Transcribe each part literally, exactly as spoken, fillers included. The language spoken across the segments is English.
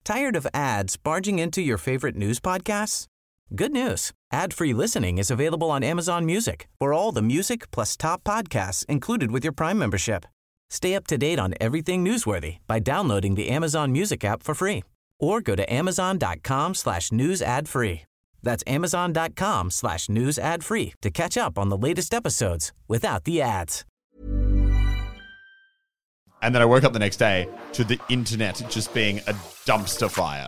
Tired of ads barging into your favorite news podcasts? Good news. Ad-free listening is available on Amazon Music for all the music plus top podcasts included with your Prime membership. Stay up to date on everything newsworthy by downloading the Amazon Music app for free or go to amazon.com slash news ad free. That's amazon.com slash news ad free to catch up on the latest episodes without the ads. And then I woke up the next day to the internet just being a dumpster fire.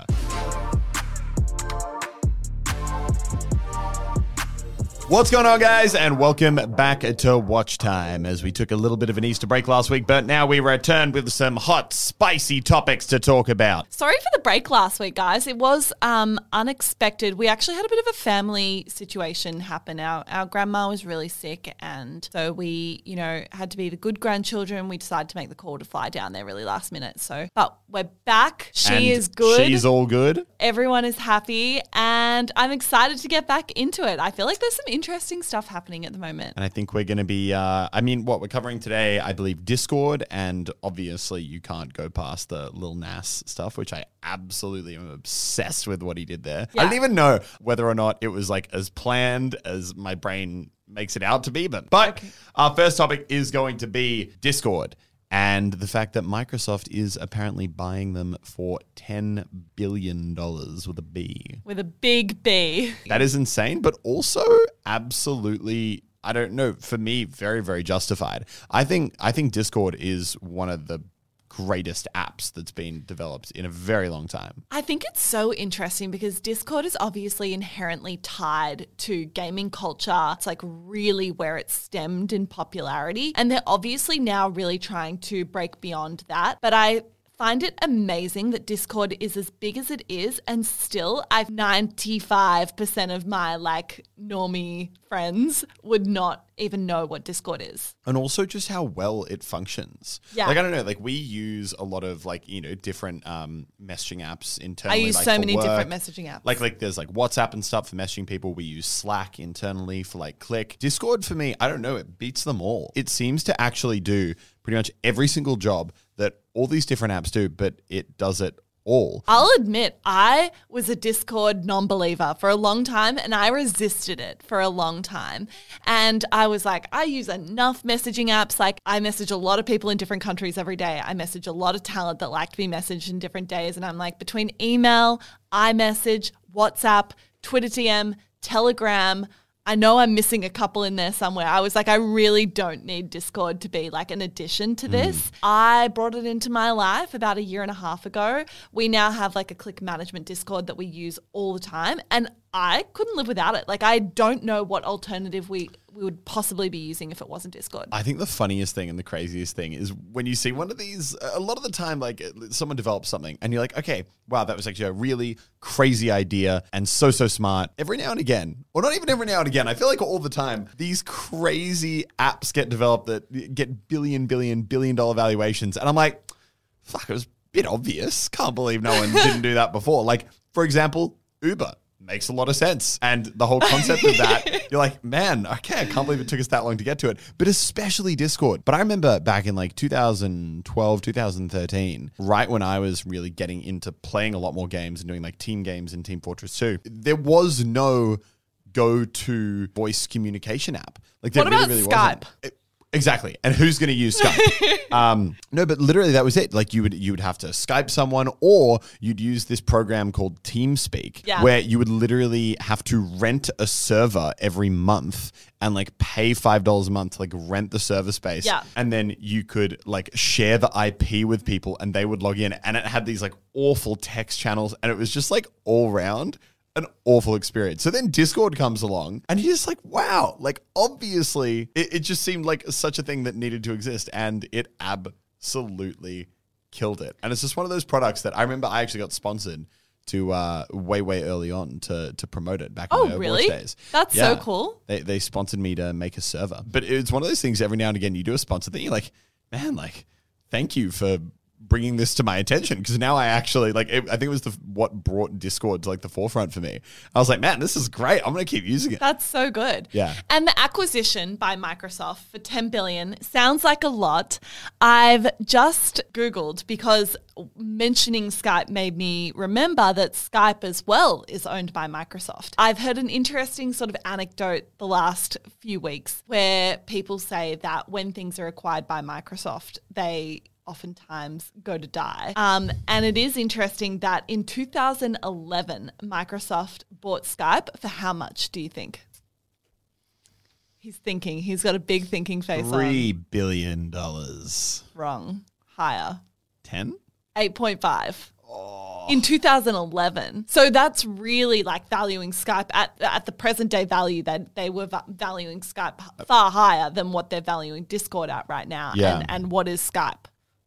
What's going on, guys? And welcome back to Watch Time, as we took a little bit of an Easter break last week, but now we return with some hot, spicy topics to talk about. Sorry for the break last week, guys. It was um, unexpected. We actually had a bit of a family situation happen. Our, our grandma was really sick, and so we, you know, had to be the good grandchildren. We decided to make the call to fly down there really last minute. So, but we're back. She And is good. She's all good. Everyone is happy, and I'm excited to get back into it. I feel like there's some interesting stuff happening at the moment. And I think we're going to be, uh, I mean, what we're covering today, I believe Discord, and obviously you can't go past the Lil Nas stuff, which I absolutely am obsessed with what he did there. Yeah. I don't even know whether or not it was like as planned as my brain makes it out to be, but, but Okay. Our first topic is going to be Discord. And the fact that Microsoft is apparently buying them for ten billion dollars with a B. With a big B. That is insane, but also absolutely, I don't know, for me, very, very justified. I think I think Discord is one of the greatest apps that's been developed in a very long time. I think it's so interesting because Discord is obviously inherently tied to gaming culture. It's like really where it stemmed in popularity. And they're obviously now really trying to break beyond that. But I find it amazing that Discord is as big as it is, and still I've ninety-five percent of my like normie friends would not even know what Discord is. And also just how well it functions. Yeah. Like, I don't know, like we use a lot of like, you know, different um, messaging apps internally. I use like, so for many work. different messaging apps. Like, like there's like WhatsApp and stuff for messaging people. We use Slack internally for like Click. Discord for me, I don't know, it beats them all. It seems to actually do pretty much every single job that all these different apps do, but it does it all. I'll admit, I was a Discord non-believer for a long time, and I resisted it for a long time. And I was like, I use enough messaging apps. Like, I message a lot of people in different countries every day. I message a lot of talent that like to be messaged in different days. And I'm like, between email, iMessage, WhatsApp, Twitter D M, Telegram, I know I'm missing a couple in there somewhere. I was like, I really don't need Discord to be like an addition to this. Mm. I brought it into my life about a year and a half ago. We now have like a Click management Discord that we use all the time, and I couldn't live without it. Like, I don't know what alternative we, we would possibly be using if it wasn't Discord. I think the funniest thing and the craziest thing is when you see one of these, a lot of the time, like someone develops something and you're like, okay, wow, that was actually a really crazy idea and so, so smart. Every now and again, or not even every now and again, I feel like all the time, these crazy apps get developed that get billion, billion, billion dollar valuations. And I'm like, fuck, it was a bit obvious. Can't believe no one didn't do that before. Like, for example, Uber. Makes a lot of sense. And the whole concept of that, you're like, man, okay, I can't believe it took us that long to get to it. But especially Discord. But I remember back in like two thousand twelve, two thousand thirteen, right when I was really getting into playing a lot more games and doing like team games in Team Fortress two, there was no go-to voice communication app. Like, there what about really, really Skype? Wasn't. It, Exactly. And who's going to use Skype? um, no, but literally that was it. Like you would you would have to Skype someone, or you'd use this program called TeamSpeak, yeah. where you would literally have to rent a server every month and like pay five dollars a month to like rent the server space. Yeah. And then you could like share the I P with people and they would log in, and it had these like awful text channels, and it was just like all round an awful experience. So then Discord comes along and you're just like, wow, like obviously it, it just seemed like such a thing that needed to exist, and it absolutely killed it. And it's just one of those products that I remember I actually got sponsored to uh, way, way early on to to promote it back in Oh, my Overwatch really? days. That's Yeah. so cool. They, they sponsored me to make a server. But it's one of those things every now and again you do a sponsor thing, you're like, man, like, thank you for bringing this to my attention because now I actually like it, I think it was the what brought Discord to like the forefront for me. I was like, man, this is great. I'm going to keep using it. That's so good. Yeah. And the acquisition by Microsoft for ten billion dollars sounds like a lot. I've just Googled because mentioning Skype made me remember that Skype as well is owned by Microsoft. I've heard an interesting sort of anecdote the last few weeks where people say that when things are acquired by Microsoft, they oftentimes go to die. Um, and it is interesting that in two thousand eleven, Microsoft bought Skype for how much, do you think? He's thinking. He's got a big thinking face on. Three billion dollars. Wrong. Higher. Ten? eight point five. In two thousand eleven. So that's really like valuing Skype at at the present day value that they were va- valuing Skype far higher than what they're valuing Discord at right now. Yeah. And, and what is Skype?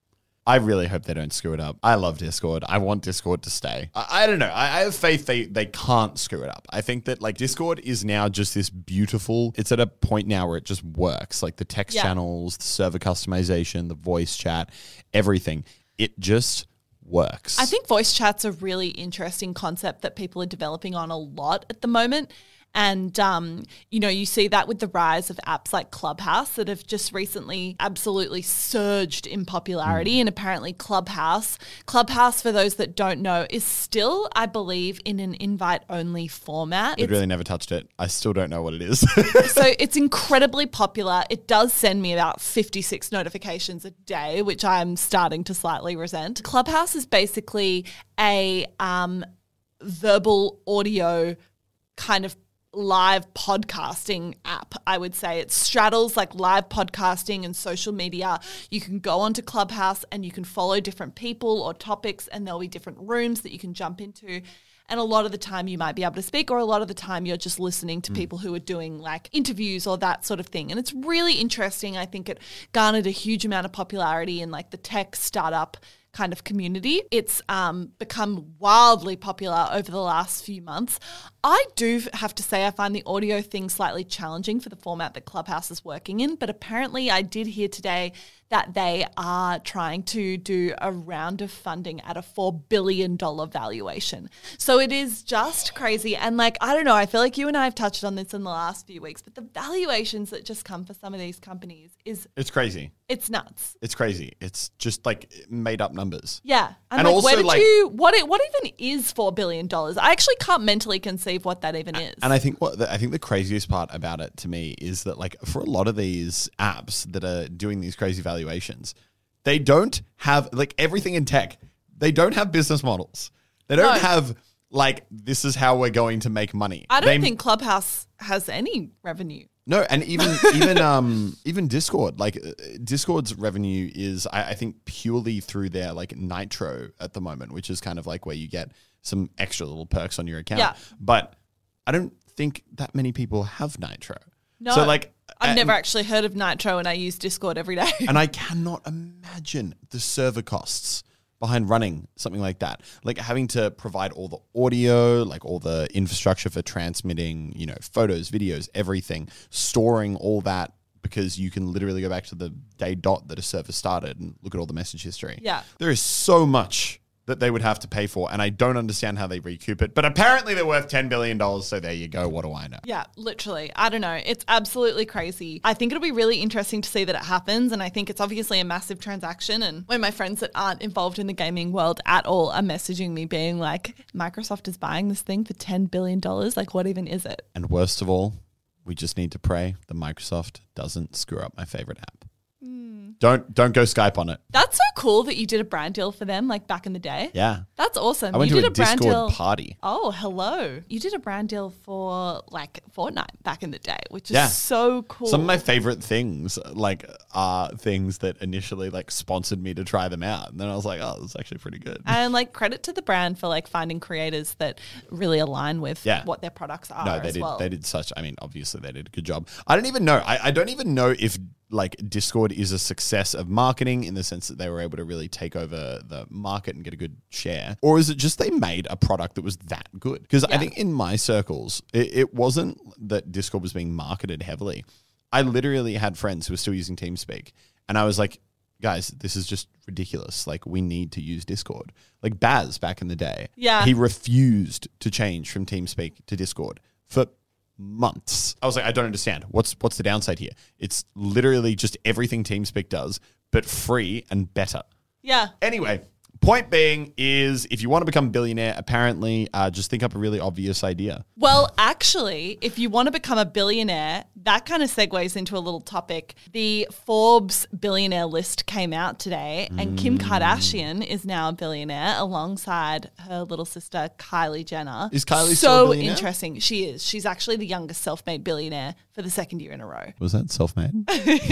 I really hope they don't screw it up. I love Discord. I want Discord to stay. I, I don't know. I, I have faith they, they can't screw it up. I think that like Discord is now just this beautiful, it's at a point now where it just works. Like the text Yeah. channels, the server customization, the voice chat, everything. It just works. I think voice chat's a really interesting concept that people are developing on a lot at the moment. And, um, you know, you see that with the rise of apps like Clubhouse that have just recently absolutely surged in popularity. Mm. And apparently Clubhouse, Clubhouse, for those that don't know, is still, I believe, in an invite-only format. I really never touched it. I still don't know what it is. So it's incredibly popular. It does send me about fifty-six notifications a day, which I'm starting to slightly resent. Clubhouse is basically a um, verbal audio kind of live podcasting app, I would say. It straddles like live podcasting and social media. You can go onto Clubhouse and you can follow different people or topics, and there'll be different rooms that you can jump into. And a lot of the time you might be able to speak, or a lot of the time you're just listening to mm. people who are doing like interviews or that sort of thing. And it's really interesting. I think it garnered a huge amount of popularity in like the tech startup kind of community. It's um, become wildly popular over the last few months. I do have to say I find the audio thing slightly challenging for the format that Clubhouse is working in, but apparently I did hear today that they are trying to do a round of funding at a four billion dollars valuation. So it is just crazy. And like, I don't know, I feel like you and I have touched on this in the last few weeks, but the valuations that just come for some of these companies is... It's crazy. It's nuts. It's crazy. It's just like made up numbers. Yeah. I'm and like, also where did like, you, what, what even is four billion dollars? I actually can't mentally conceive what that even is. And I think what the, I think the craziest part about it to me is that like for a lot of these apps that are doing these crazy valuations, they don't have like everything in tech. They don't have business models. They don't No. have like, this is how we're going to make money. I don't They- think Clubhouse has any revenue. No, and even even um even Discord, like uh, Discord's revenue is I, I think purely through their like Nitro at the moment, which is kind of like where you get some extra little perks on your account. Yeah. But I don't think that many people have Nitro. No. So like I've and, never actually heard of Nitro, and I use Discord every day. and I cannot imagine the server costs behind running something like that. Like having to provide all the audio, like all the infrastructure for transmitting, you know, photos, videos, everything, storing all that, because you can literally go back to the day dot that a server started and look at all the message history. Yeah. There is so much that they would have to pay for, and I don't understand how they recoup it. But apparently they're worth ten billion dollars, so there you go. What do I know? Yeah, literally. I don't know. It's absolutely crazy. I think it'll be really interesting to see that it happens, and I think it's obviously a massive transaction. And when my friends that aren't involved in the gaming world at all are messaging me being like, Microsoft is buying this thing for ten billion dollars, like what even is it? And worst of all, we just need to pray that Microsoft doesn't screw up my favorite app. Don't don't go Skype on it. That's so cool that you did a brand deal for them like back in the day. Yeah. That's awesome. I went you to did a, a brand Discord deal. party. Oh, hello. You did a brand deal for like Fortnite back in the day, which is Yeah. so cool. Some of my favorite things, like, are things that initially like sponsored me to try them out, and then I was like, "Oh, this is actually pretty good." And like credit to the brand for like finding creators that really align with Yeah. what their products are. no, they as did. well. They did such. I mean, obviously, they did a good job. I don't even know. I, I don't even know if like Discord is a success of marketing in the sense that they were able to really take over the market and get a good share, or is it just they made a product that was that good? Because I Yeah. think in my circles, it, it wasn't that Discord was being marketed heavily. I literally had friends who were still using TeamSpeak, and I was like, guys, this is just ridiculous. Like, we need to use Discord. Like Baz back in the day. Yeah. He refused to change from TeamSpeak to Discord for months. I was like, I don't understand. What's what's the downside here? It's literally just everything TeamSpeak does, but free and better. Yeah. Anyway, point being is if you want to become a billionaire, apparently uh, just think up a really obvious idea. Well, actually, if you want to become a billionaire, that kind of segues into a little topic. The Forbes billionaire list came out today, and Kim Kardashian is now a billionaire alongside her little sister, Kylie Jenner. Is Kylie so still a billionaire? interesting. She is. She's actually the youngest self-made billionaire for the second year in a row. Was that self-made?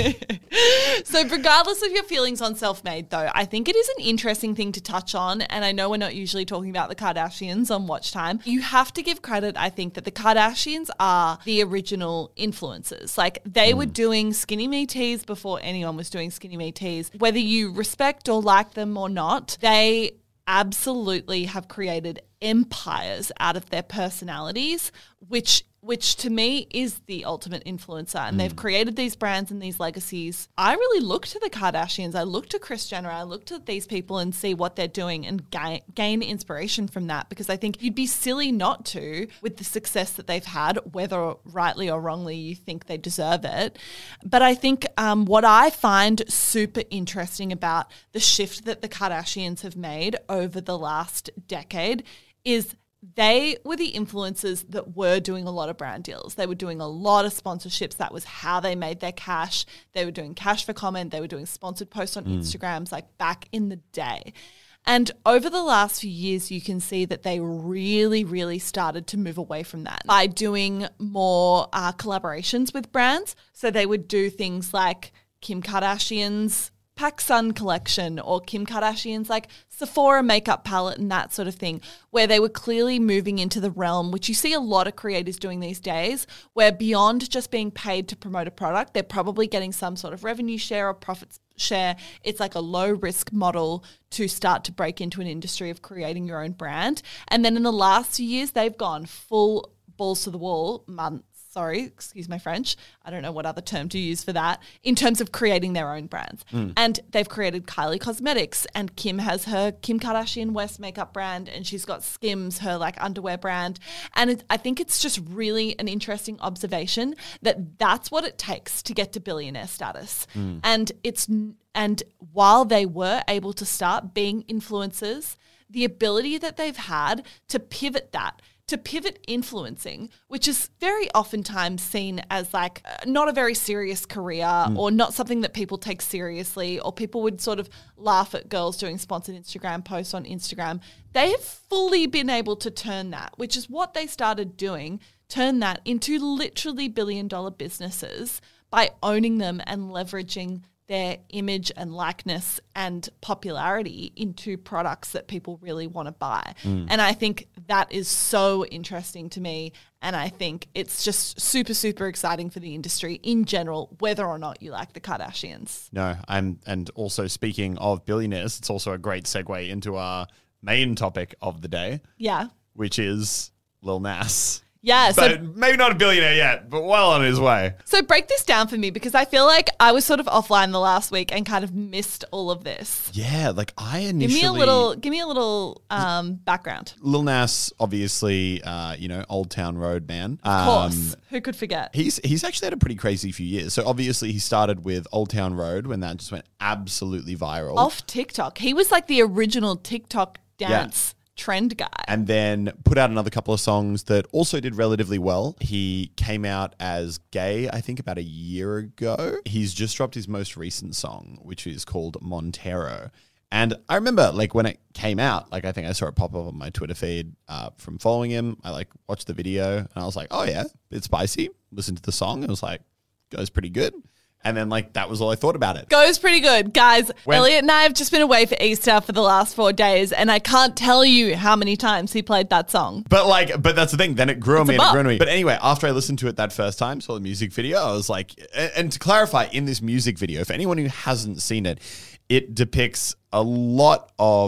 So regardless of your feelings on self-made, though, I think it is an interesting thing to touch on, and I know we're not usually talking about the Kardashians on Watch Time. You have to give credit, I think, that the Kardashians are the original influencers. Like, they mm. were doing Skinny Me teas before anyone was doing Skinny Me teas. Whether you respect or like them or not, they absolutely have created empires out of their personalities, which which to me is the ultimate influencer. And mm. they've created these brands and these legacies. I really look to the Kardashians. I look to Kris Jenner. I look to these people and see what they're doing and gain, gain inspiration from that, because I think you'd be silly not to with the success that they've had, whether rightly or wrongly you think they deserve it. But I think um, what I find super interesting about the shift that the Kardashians have made over the last decade is they were the influencers that were doing a lot of brand deals. They were doing a lot of sponsorships. That was how they made their cash. They were doing cash for comment. They were doing sponsored posts on mm. Instagrams, like back in the day. And over the last few years, you can see that they really, really started to move away from that by doing more uh, collaborations with brands. So they would do things like Kim Kardashian's PacSun collection or Kim Kardashian's like Sephora makeup palette and that sort of thing, where they were clearly moving into the realm, which you see a lot of creators doing these days, where beyond just being paid to promote a product, they're probably getting some sort of revenue share or profits share. It's like a low risk model to start to break into an industry of creating your own brand. And then in the last few years, they've gone full balls to the wall, months. Sorry, excuse my French. I don't know what other term to use for that, in terms of creating their own brands. Mm. And they've created Kylie Cosmetics, and Kim has her Kim Kardashian West makeup brand, and she's got Skims, her like underwear brand. And it, I think it's just really an interesting observation that that's what it takes to get to billionaire status. Mm. And it's and while they were able to start being influencers, the ability that they've had to pivot that to pivot influencing, which is very oftentimes seen as like uh, not a very serious career mm. or not something that people take seriously, or people would sort of laugh at girls doing sponsored Instagram posts on Instagram. They have fully been able to turn that, which is what they started doing, turn that into literally billion dollar businesses by owning them and leveraging their image and likeness and popularity into products that people really want to buy. Mm. And I think that is so interesting to me. And I think it's just super, super exciting for the industry in general, whether or not you like the Kardashians. No, I'm, and also speaking of billionaires, it's also a great segue into our main topic of the day. Yeah. Which is Lil Nas. Yeah, so but maybe not a billionaire yet, but well on his way. So break this down for me, because I feel like I was sort of offline the last week and kind of missed all of this. Yeah, like I initially give me a little, give me a little um, background. Lil Nas, obviously, uh, you know, Old Town Road man. Of course, um, who could forget? He's he's actually had a pretty crazy few years. So obviously, he started with Old Town Road when that just went absolutely viral off TikTok. He was like the original TikTok dance. Yeah. Trend guy. And then put out another couple of songs that also did relatively well. He came out as gay, I think, about a year ago. He's just dropped his most recent song, which is called Montero. And I remember, like, when it came out, like, I think I saw it pop up on my Twitter feed uh, from following him. I, like, watched the video, and I was like, oh, yeah, it's spicy. Listened to the song. It was like, goes pretty good. And then, like, that was all I thought about it. Goes pretty good. Guys, when- Elliot and I have just been away for Easter for the last four days, and I can't tell you how many times he played that song. But, like, but that's the thing. Then it grew on me and it grew on me. But anyway, after I listened to it that first time, saw the music video, I was like, and to clarify, in this music video, for anyone who hasn't seen it, it depicts a lot of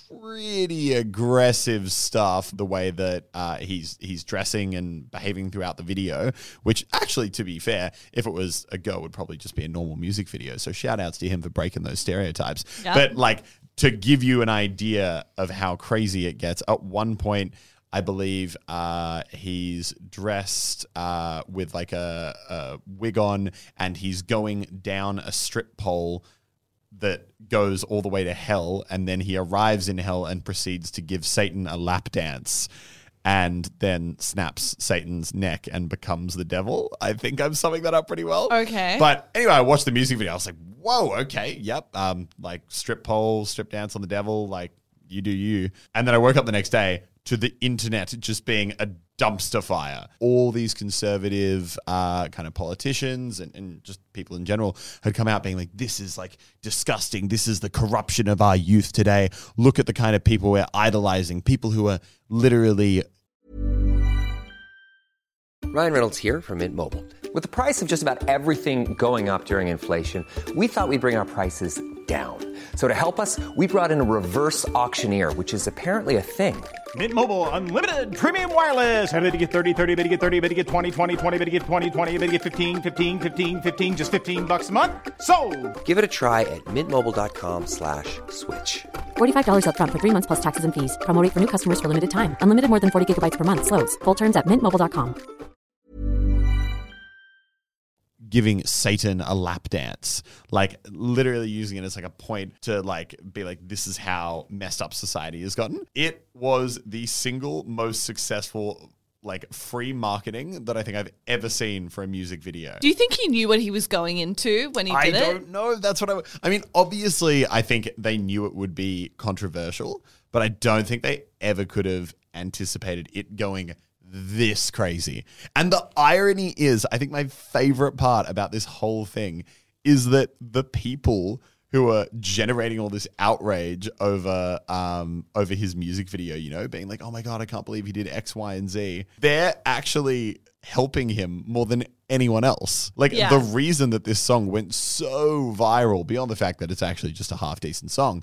pretty aggressive stuff, the way that uh, he's he's dressing and behaving throughout the video, which actually, to be fair, if it was a girl, would probably just be a normal music video. So shout outs to him for breaking those stereotypes. Yep. But like, to give you an idea of how crazy it gets, at one point, I believe uh, he's dressed uh, with like a, a wig on, and he's going down a strip pole that goes all the way to hell, and then he arrives in hell and proceeds to give Satan a lap dance and then snaps Satan's neck and becomes the devil. I think I'm summing that up pretty well. Okay. But anyway, I watched the music video. I was like, whoa, okay, yep. Um, like strip pole, strip dance on the devil, like you do you. And then I woke up the next day to the internet just being a dumpster fire. All these conservative uh, kind of politicians and, and just people in general had come out being like, this is like disgusting. This is the corruption of our youth today. Look at the kind of people we're idolizing, people who are literally... Ryan Reynolds here from Mint Mobile. With the price of just about everything going up during inflation, we thought we'd bring our prices down. So to help us, we brought in a reverse auctioneer, which is apparently a thing. Mint Mobile Unlimited Premium Wireless. How to get thirty, thirty, how to get thirty, how to get twenty, twenty, twenty, how to get twenty, twenty, how to get fifteen, fifteen, fifteen, fifteen, just fifteen bucks a month? Sold! Give it a try at mintmobile.com slash switch. forty-five dollars up front for three months plus taxes and fees. Promo rate for new customers for limited time. Unlimited more than forty gigabytes per month. Slows full terms at mint mobile dot com. Giving Satan a lap dance, like literally using it as like a point to like be like, this is how messed up society has gotten. It was the single most successful like free marketing that I think I've ever seen for a music video. Do you think he knew what he was going into when he I did it? don't know. That's what I. I mean, obviously, I think they knew it would be controversial, but I don't think they ever could have anticipated it going this crazy. And the irony is, I think my favorite part about this whole thing is that the people who are generating all this outrage over um over his music video, you know, being like, oh my God, I can't believe he did X, Y, and Z. They're actually helping him more than anyone else. Like Yeah. the reason that this song went so viral, beyond the fact that it's actually just a half decent song,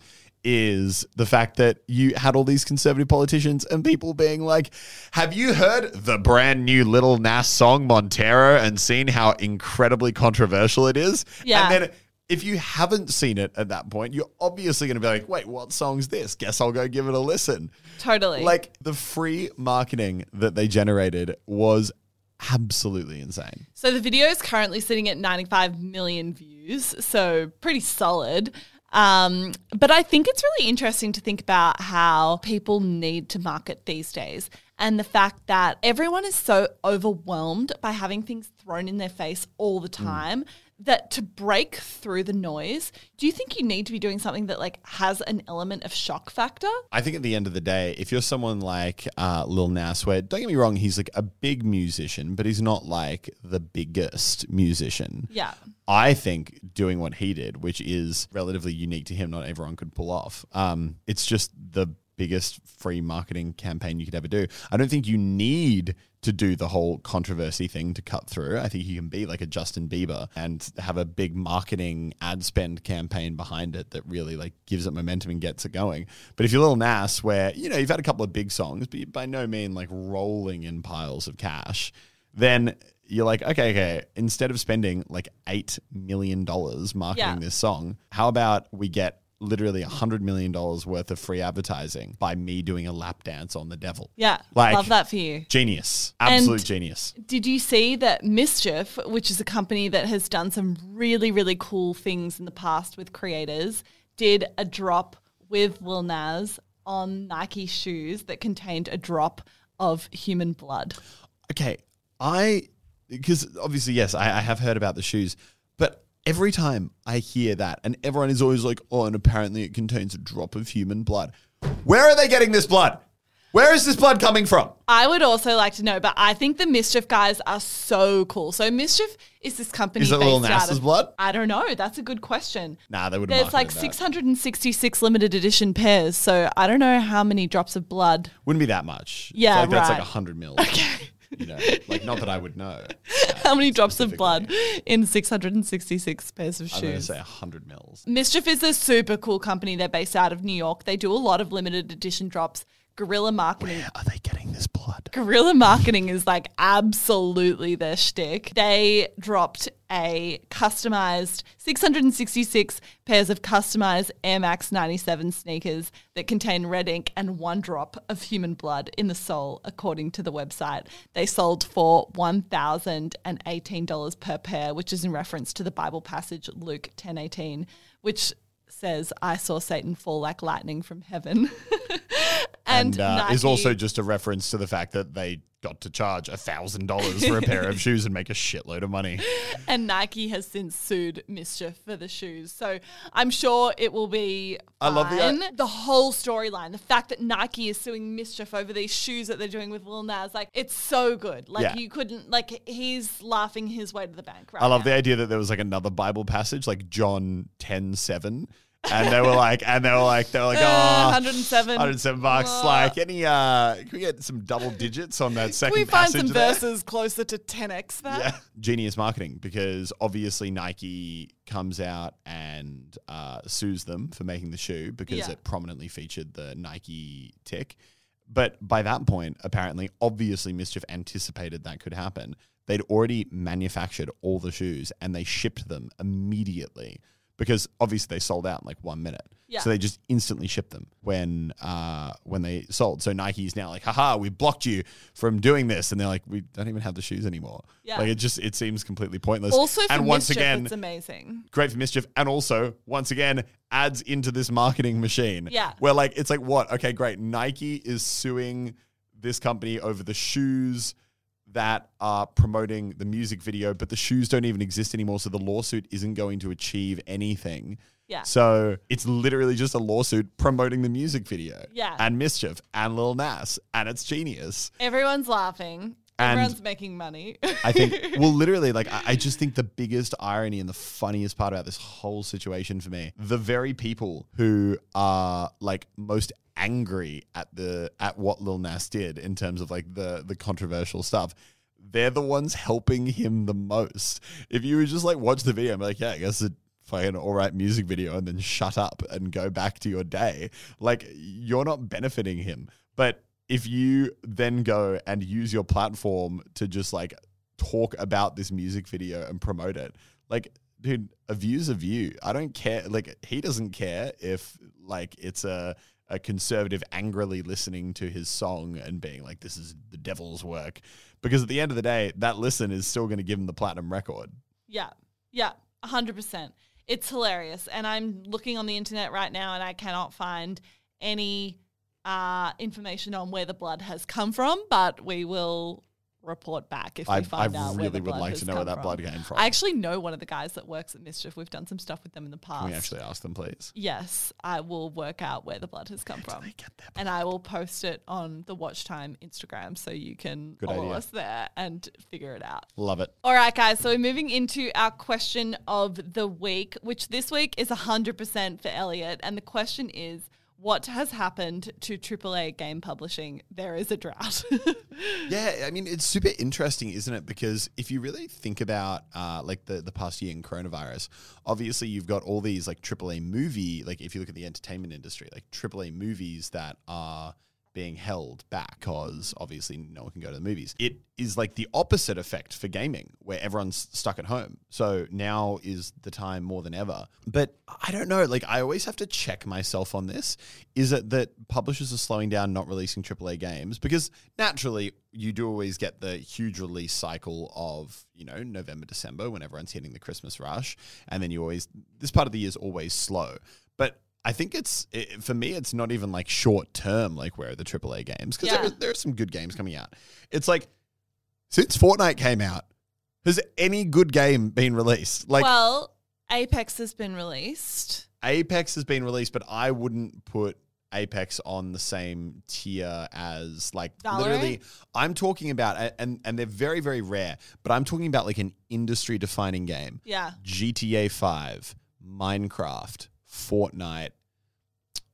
is the fact that you had all these conservative politicians and people being like, have you heard the brand new Lil Nas song Montero and seen how incredibly controversial it is? Yeah. And then if you haven't seen it at that point, you're obviously going to be like, wait, what song's this? Guess I'll go give it a listen. Totally. Like the free marketing that they generated was absolutely insane. So the video is currently sitting at ninety-five million views, so pretty solid. Um, but I think it's really interesting to think about how people need to market these days, and the fact that everyone is so overwhelmed by having things thrown in their face all the time mm. that to break through the noise, do you think you need to be doing something that like has an element of shock factor? I think at the end of the day, if you're someone like uh, Lil Nas, where don't get me wrong, he's like a big musician, but he's not like the biggest musician. Yeah. I think doing what he did, which is relatively unique to him, not everyone could pull off. Um, it's just the biggest free marketing campaign you could ever do. I don't think you need to do the whole controversy thing to cut through. I think you can be like a Justin Bieber and have a big marketing ad spend campaign behind it that really like gives it momentum and gets it going. But if you're Lil Nas, where, you know, you've had a couple of big songs, but you're by no means like rolling in piles of cash, then you're like, okay, okay, instead of spending like eight million dollars marketing Yeah. this song, how about we get literally one hundred million dollars worth of free advertising by me doing a lap dance on the devil? Yeah. Like, love that for you. Genius. Absolute And genius. Did you see that Mischief, which is a company that has done some really, really cool things in the past with creators, did a drop with Lil Nas on Nike shoes that contained a drop of human blood? Okay, I, because obviously, yes, I, I have heard about the shoes, but every time I hear that, and everyone is always like, oh, and apparently it contains a drop of human blood. Where are they getting this blood? Where is this blood coming from? I would also like to know, but I think the Mischief guys are so cool. So Mischief is this company Is it based Lil out Nas's of, blood? I don't know. That's a good question. Nah, they would. There's like six hundred sixty-six limited edition pairs, so I don't know how many drops of blood. Wouldn't be that much. Yeah, I feel like that's right. like a hundred mil. Okay. You know, like not that I would know. Uh, How many drops of blood in six hundred sixty-six pairs of shoes? I'm going to say one hundred mils. Mischief is a super cool company. They're based out of New York. They do a lot of limited edition drops. Guerrilla marketing. Where are they getting this blood? Guerrilla marketing is like absolutely their shtick. They dropped a customized six hundred sixty-six pairs of customized Air Max ninety-seven sneakers that contain red ink and one drop of human blood in the sole, according to the website. They sold for one thousand eighteen dollars per pair, which is in reference to the Bible passage Luke ten eighteen, which says, I saw Satan fall like lightning from heaven. And, and uh, Nike is also just a reference to the fact that they got to charge one thousand dollars for a pair of shoes and make a shitload of money. And Nike has since sued Mischief for the shoes. So I'm sure it will be fine. I love the- The, the whole storyline, the fact that Nike is suing Mischief over these shoes that they're doing with Lil Nas, like, it's so good. Like, Yeah. you couldn't, like, he's laughing his way to the bank right I love now. the idea that there was like another Bible passage, like John ten seven. And they were like, and they were like, they were like, Uh, oh, one hundred seven. one hundred seven bucks. Uh, like, any, uh, can we get some double digits on that second Can we find passage some there? verses closer to ten x that? Yeah. Genius marketing, because obviously Nike comes out and uh, sues them for making the shoe because Yeah. it prominently featured the Nike tick. But by that point, apparently, obviously Mischief anticipated that could happen. They'd already manufactured all the shoes and they shipped them immediately because obviously they sold out in like one minute. Yeah. So they just instantly shipped them when uh, when they sold. So Nike's now like, haha, we blocked you from doing this. And they're like, we don't even have the shoes anymore. Yeah. Like it just, it seems completely pointless. Also for and once Mischief, again, it's amazing. great for Mischief. And also, once again, adds into this marketing machine. Yeah. Where like, it's like, what? Okay, great. Nike is suing this company over the shoes that are promoting the music video, but the shoes don't even exist anymore. So the lawsuit isn't going to achieve anything. Yeah. So it's literally just a lawsuit promoting the music video. Yeah. And Mischief and Lil Nas. And it's genius. Everyone's laughing. And Everyone's making money. I think, well, literally, like, I, I just think the biggest irony and the funniest part about this whole situation for me, the very people who are like most angry at the at what Lil Nas did in terms of like the the controversial stuff, they're the ones helping him the most. If you would just like watch the video and be like, yeah, I guess it's a fucking all right music video, and then shut up and go back to your day, like you're not benefiting him. But if you then go and use your platform to just like talk about this music video and promote it, like, dude, a view's a view. I don't care. Like, he doesn't care if like it's a, a conservative angrily listening to his song and being like, this is the devil's work. Because at the end of the day, that listen is still going to give him the platinum record. Yeah. Yeah. one hundred percent. It's hilarious. And I'm looking on the internet right now and I cannot find any uh, information on where the blood has come from, but we will report back if we I, find I out where really the would blood like has to know where come that from. blood came from. I actually know one of the guys that works at Mischief. We've done some stuff with them in the past. Can we actually ask them, please? Yes, I will work out where the blood has come from. they get their And I will post it on the Watch Time Instagram so you can Good follow idea. us there and figure it out. Love it. All right, guys. So we're moving into our question of the week, which this week is one hundred percent for Elliot. And the question is, what has happened to triple A game publishing? There is a drought. Yeah, I mean, it's super interesting, isn't it? Because if you really think about uh, like the, the past year in coronavirus, obviously you've got all these like triple A movie, like if you look at the entertainment industry, like triple A movies that are being held back because obviously no one can go to the movies. It is like the opposite effect for gaming where everyone's stuck at home. So now is the time more than ever. But I don't know, like I always have to check myself on this. Is it that publishers are slowing down not releasing triple A games? Because naturally you do always get the huge release cycle of, you know, November, December when everyone's hitting the Christmas rush. And then you always, this part of the year is always slow. But I think it's, it, for me, it's not even like short term, like where are the triple A games? Because Yeah. there, there are some good games coming out. It's like, since Fortnite came out, has any good game been released? Like well, Apex has been released. Apex has been released, but I wouldn't put Apex on the same tier as like Valorant? literally, I'm talking about, and, and they're very, very rare, but I'm talking about like an industry defining game. Yeah. G T A five, Minecraft, Fortnite.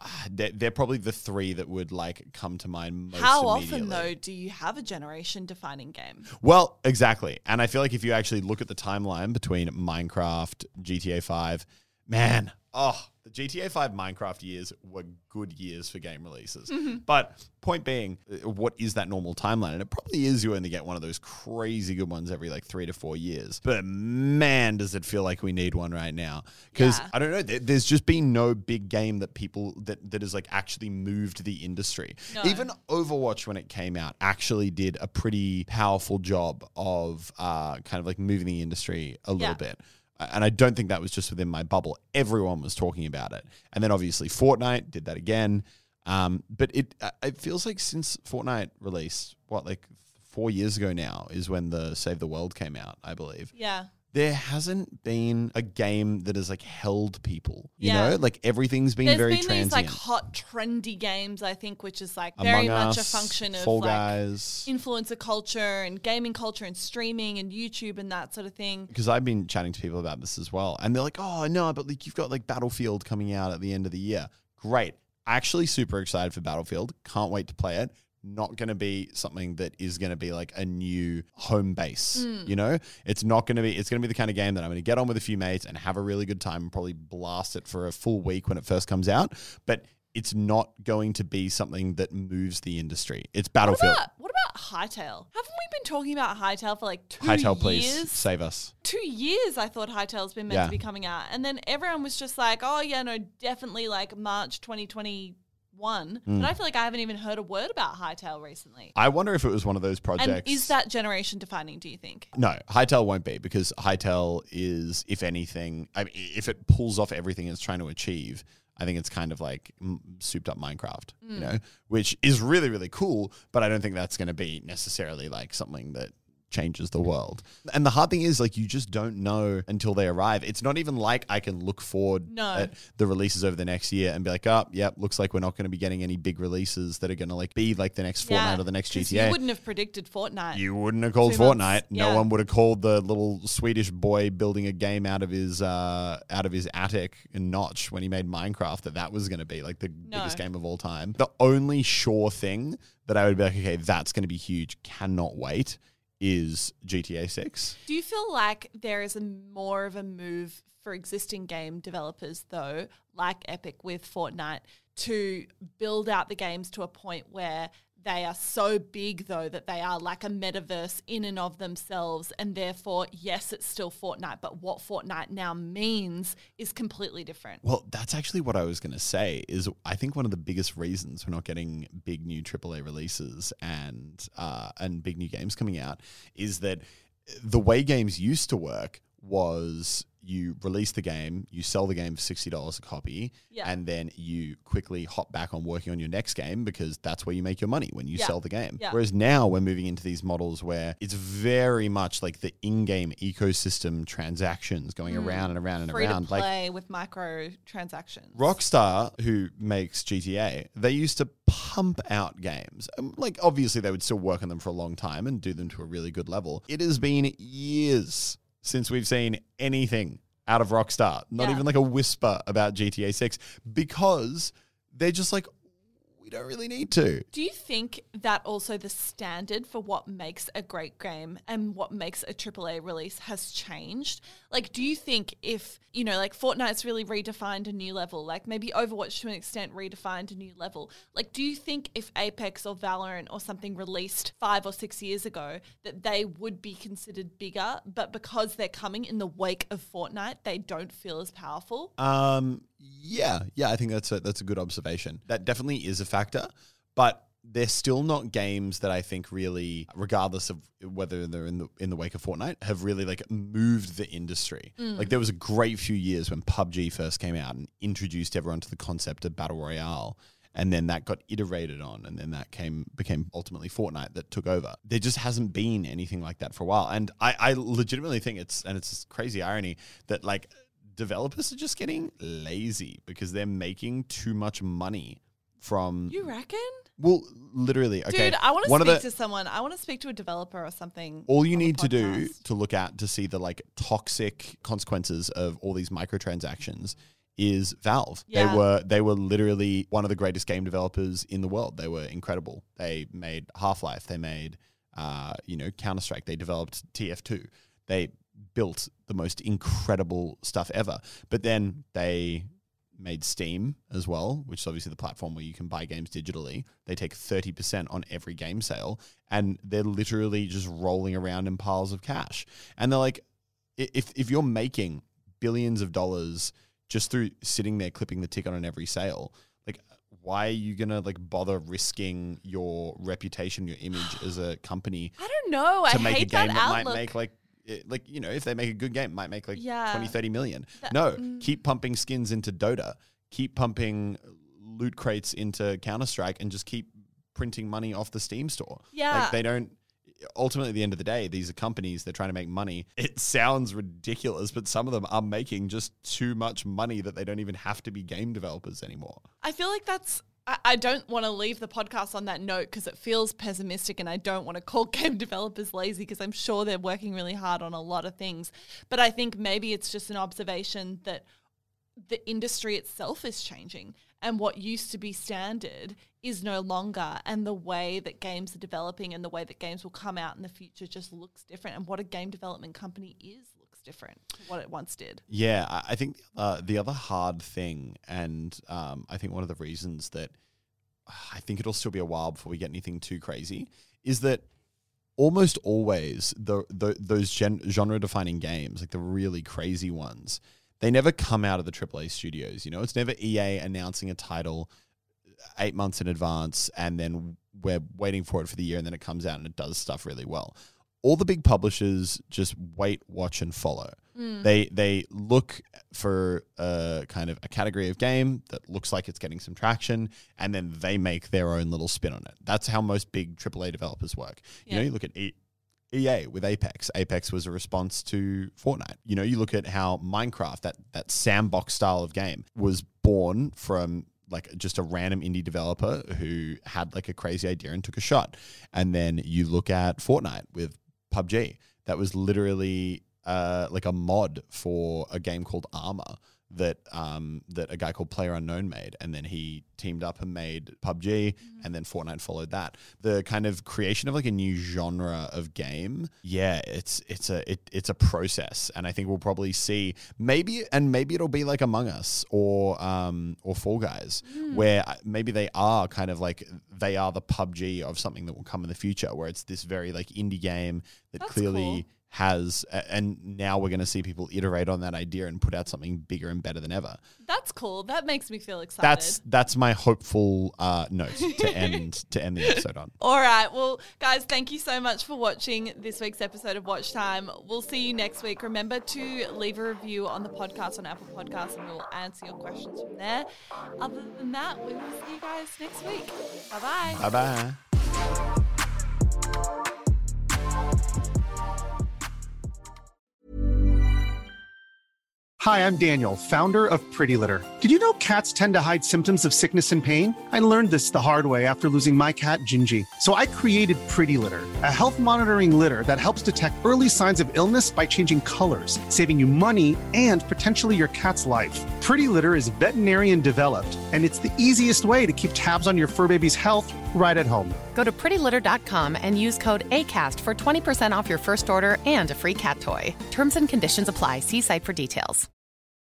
they're, they're probably the three that would like come to mind most How immediately. often, though, do you have a generation-defining game? Well, exactly. And I feel like if you actually look at the timeline between Minecraft, G T A five, man, oh, the G T A five Minecraft years were good years for game releases. Mm-hmm. But point being, what is that normal timeline? And it probably is you only get one of those crazy good ones every like three to four years. But man, does it feel like we need one right now. Because Yeah. I don't know, there, there's just been no big game that people, that, that has like actually moved the industry. No. Even Overwatch, when it came out, actually did a pretty powerful job of uh, kind of like moving the industry a little Yeah. bit. And I don't think that was just within my bubble. Everyone was talking about it. And then obviously Fortnite did that again. Um, but it it feels like since Fortnite released, what, like four years ago now is when the Save the World came out, I believe. Yeah. There hasn't been a game that has like held people, you Yeah. know? Like everything's been There's very been transient. these like hot, trendy games, I think, which is like very Among much Us, a function of Fall like Guys. influencer culture and gaming culture and streaming and YouTube and that sort of thing. Because I've been chatting to people about this as well. And they're like, oh, no, but like you've got like Battlefield coming out at the end of the year. Great. Actually super excited for Battlefield. Can't wait to play it. Not going to be something that is going to be like a new home base, Mm. you know? It's not going to be, it's going to be the kind of game that I'm going to get on with a few mates and have a really good time and probably blast it for a full week when it first comes out. But it's not going to be something that moves the industry. It's What Battlefield. about, what about Hytale? Haven't we been talking about Hytale for like two Hytale, please years? save us. Two years I thought Hytale's been meant Yeah. to be coming out. And then everyone was just like, oh, yeah, no, definitely like March twenty twenty-one. Mm. But I feel like I haven't even heard a word about Hytale recently. I wonder if it was one of those projects. And is that generation defining, do you think? No, Hytale won't be, because Hytale is, if anything, I mean, if it pulls off everything it's trying to achieve, I think it's kind of like mm, souped up Minecraft, you know, which is really, really cool. But I don't think that's going to be necessarily like something that changes the world. And the hard thing is, like, you just don't know until they arrive. It's not even like I can look forward No. at the releases over the next year and be like, oh, yep, looks like we're not going to be getting any big releases that are going to like be like the next Fortnite or the next G 'cause T A. You wouldn't have predicted Fortnite. You wouldn't have called Two Fortnite. months, No yeah. one would have called the little Swedish boy building a game out of his uh, out of his attic in Notch when he made Minecraft that that was going to be like the No. biggest game of all time. The only sure thing that I would be like, okay, that's going to be huge, cannot wait, is G T A six. Do you feel like there is a more of a move for existing game developers, though, like Epic with Fortnite, to build out the games to a point where they are so big, though, that they are like a metaverse in and of themselves, and therefore, yes, it's still Fortnite, but what Fortnite now means is completely different? Well, that's actually what I was going to say, is I think one of the biggest reasons we're not getting big new triple A releases and uh, and big new games coming out is that the way games used to work was you release the game, you sell the game for sixty dollars a copy, Yeah. and then you quickly hop back on working on your next game because that's where you make your money, when you Yeah. sell the game. Yeah. Whereas now we're moving into these models where it's very much like the in-game ecosystem transactions going around and around and Free around. to Like play with microtransactions. Rockstar, who makes G T A, they used to pump out games. Um, Like, obviously, they would still work on them for a long time and do them to a really good level. It has been years since we've seen anything out of Rockstar, not Yeah. even like a whisper about G T A six, because they're just like, we don't really need to. Do you think that also the standard for what makes a great game and what makes a triple A release has changed? Like, do you think if, you know, like Fortnite's really redefined a new level, like maybe Overwatch to an extent redefined a new level, like do you think if Apex or Valorant or something released five or six years ago that they would be considered bigger, but because they're coming in the wake of Fortnite, they don't feel as powerful? Um, yeah, yeah, I think that's a, that's a good observation. That definitely is a factor, but they're still not games that I think really, regardless of whether they're in the in the wake of Fortnite, have really like moved the industry. Like there was a great few years when P U B G first came out and introduced everyone to the concept of Battle Royale. And then that got iterated on, and then that came became ultimately Fortnite that took over. There just hasn't been anything like that for a while. And I, I legitimately think it's, and it's this crazy irony that like developers are just getting lazy because they're making too much money from... You reckon? Well, literally, okay. Dude, I want to one speak of the, to someone. I want to speak to a developer or something. all you on the need to do podcast. to look at to see the like toxic consequences of all these microtransactions is Valve. Yeah. They were they were literally one of the greatest game developers in the world. They were incredible. They made Half-Life. They made uh, you know Counter-Strike. They developed T F two. They built the most incredible stuff ever. But then they made Steam as well, which is obviously the platform where you can buy games digitally. They take thirty percent on every game sale, and they're literally just rolling around in piles of cash. And they're like, if if you're making billions of dollars just through sitting there clipping the ticket on every sale, like, why are you going to like bother risking your reputation, your image as a company? I don't know. To I make hate a game that, that outlook. might make like, it, like, you know, if they make a good game, it might make like Yeah. twenty, thirty million. That- no, mm. keep pumping skins into Dota, keep pumping loot crates into Counter-Strike, and just keep printing money off the Steam store. Yeah. Like, they don't, ultimately, at the end of the day, these are companies, they're trying to make money. It sounds ridiculous, but some of them are making just too much money that they don't even have to be game developers anymore. I feel like that's, I, I don't want to leave the podcast on that note because it feels pessimistic, and I don't want to call game developers lazy because I'm sure they're working really hard on a lot of things. But I think maybe it's just an observation that the industry itself is changing, and what used to be standard is no longer, and the way that games are developing and the way that games will come out in the future just looks different, and what a game development company is looks different to what it once did. Yeah, I I think uh, the other hard thing, and um, I think one of the reasons that I think it'll still be a while before we get anything too crazy, is that almost always the, the those gen- genre-defining games, like the really crazy ones, they never come out of the triple A studios. You know, it's never E A announcing a title eight months in advance and then we're waiting for it for the year and then it comes out and it does stuff really well. All the big publishers just wait, watch, and follow. Mm. They they look for a kind of a category of game that looks like it's getting some traction, and then they make their own little spin on it. That's how most big triple A developers work. You Yeah. know, you look at E- E A with Apex. Apex was a response to Fortnite. You know, you look at how Minecraft, that that sandbox style of game, was born from like just a random indie developer who had like a crazy idea and took a shot. And then you look at Fortnite with P U B G. That was literally uh, like a mod for a game called Armor that um, that a guy called PlayerUnknown made, and then he teamed up and made P U B G, mm-hmm. and then Fortnite followed that. The kind of creation of like a new genre of game, yeah, it's it's a it, it's a process, and I think we'll probably see maybe and maybe it'll be like Among Us or um or Fall Guys, mm. where maybe they are kind of like they are the P U B G of something that will come in the future, where it's this very like indie game that That's clearly. cool. Has and now we're going to see people iterate on that idea and put out something bigger and better than ever. That's cool. That makes me feel excited. That's that's my hopeful uh, note to end to end the episode on. All right. Well, guys, thank you so much for watching this week's episode of Watch Time. We'll see you next week. Remember to leave a review on the podcast on Apple Podcasts, and we'll answer your questions from there. Other than that, we will see you guys next week. Bye-bye. Bye-bye. Hi, I'm Daniel, founder of Pretty Litter. Did you know cats tend to hide symptoms of sickness and pain? I learned this the hard way after losing my cat, Gingy. So I created Pretty Litter, a health monitoring litter that helps detect early signs of illness by changing colors, saving you money and potentially your cat's life. Pretty Litter is veterinarian developed, and it's the easiest way to keep tabs on your fur baby's health right at home. Go to pretty litter dot com and use code ACAST for twenty percent off your first order and a free cat toy. Terms and conditions apply. See site for details.